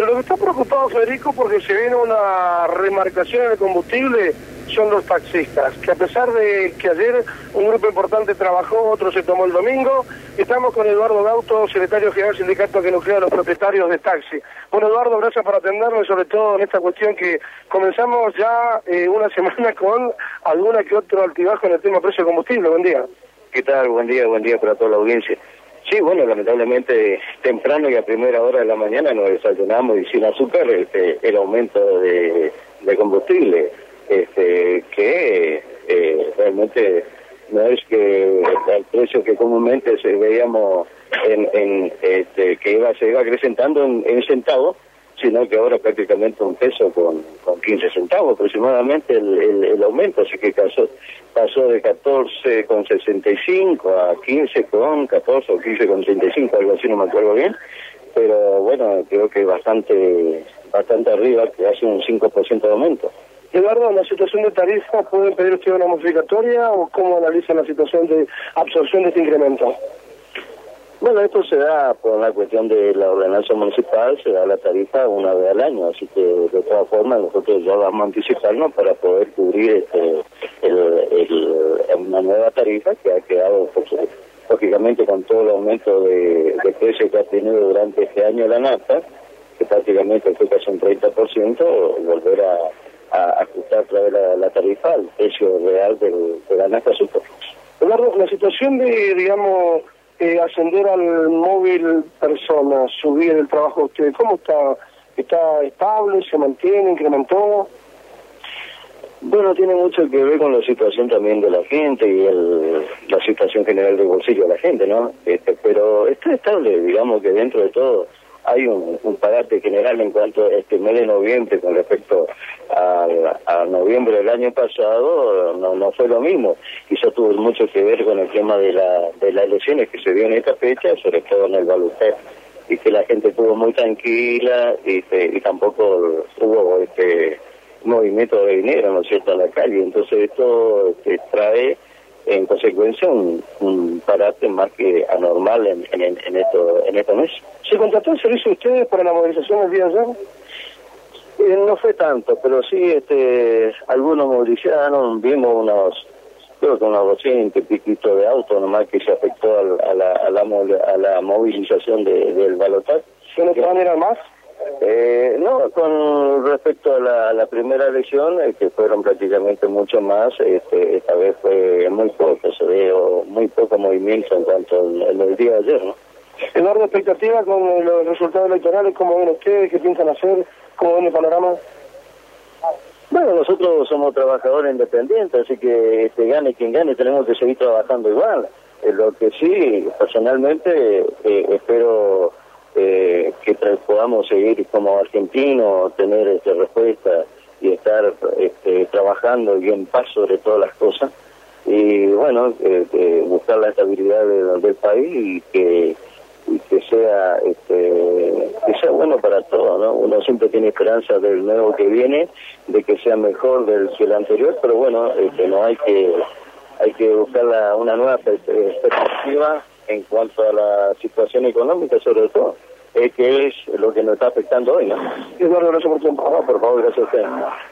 lo que está preocupado, Federico, porque se viene una remarcación en el combustible, son los taxistas, que a pesar de que ayer un grupo importante trabajó, otro se tomó el domingo. Estamos con Eduardo Gauto, secretario general del sindicato que nuclea a los propietarios de taxi. Bueno, Eduardo, gracias por atendernos, sobre todo en esta cuestión que comenzamos ya una semana con alguna que otro altibajo en el tema precio del combustible. Buen día. ¿Qué tal? Buen día para toda la audiencia. Sí, bueno, lamentablemente temprano y a primera hora de la mañana nos desayunamos y sin azúcar el aumento de combustible, que realmente no es que el precio que comúnmente veíamos que se iba acrecentando en centavos, sino que ahora prácticamente un peso con 15 centavos aproximadamente el aumento, así que pasó de 14,65 a 15,14 o 15,35, algo así, no me acuerdo bien, pero bueno, creo que bastante arriba, que hace un 5% de aumento. Eduardo, ¿en la situación de tarifa pueden pedir usted una modificatoria o cómo analizan la situación de absorción de este incremento? Bueno, esto se da por una cuestión de la ordenanza municipal, se da la tarifa una vez al año, así que de todas formas nosotros ya vamos a anticiparnos para poder cubrir una nueva tarifa que ha quedado, lógicamente, con todo el aumento de precio que ha tenido durante este año la nafta, que prácticamente fue casi un 30%, volver a ajustar otra vez la tarifa al precio real de la nafta azúcar. Eduardo, la situación de, digamos, ascender al móvil personas, subir el trabajo de ustedes, ¿cómo está? ¿Está estable? ¿Se mantiene? ¿Incrementó? Bueno, tiene mucho que ver con la situación también de la gente y la situación general del bolsillo de la gente, ¿no? Pero está estable, digamos que dentro de todo hay un parate general en cuanto a este mes de noviembre con respecto a noviembre del año pasado, no fue lo mismo. Quizá tuvo mucho que ver con el tema de las elecciones que se dio en esta fecha, sobre todo en el balotaje, y que la gente estuvo muy tranquila y tampoco hubo movimiento de dinero, ¿no es cierto?, en la calle. Entonces esto trae en consecuencia un parate más que anormal en estos meses. ¿Se contrató el servicio de ustedes para la movilización el día de ayer? No fue tanto, pero sí algunos movilizaron, vimos creo que unos 200 y piquito de autos nomás que se afectó a la movilización del balotaje. ¿De qué manera más? No, con respecto a la primera elección, que fueron prácticamente mucho más, esta vez fue muy poco, se vio muy poco movimiento en cuanto al día de ayer, ¿no? Eduardo, expectativa con los resultados electorales, ¿cómo ven ustedes? ¿Qué piensan hacer? ¿Cómo ven el panorama? Bueno, nosotros somos trabajadores independientes, así que gane quien gane, tenemos que seguir trabajando igual. Lo que sí, personalmente, espero que podamos seguir como argentinos, tener respuesta y estar trabajando y en paz sobre todas las cosas. Y bueno, buscar la estabilidad del país y que sea bueno para todos, ¿no? Uno siempre tiene esperanza del nuevo que viene, de que sea mejor que el anterior, pero bueno, no hay que buscar una nueva perspectiva en cuanto a la situación económica, sobre todo, que es lo que nos está afectando hoy, ¿no? Eduardo, gracias por tu tiempo. No, por favor, gracias a usted.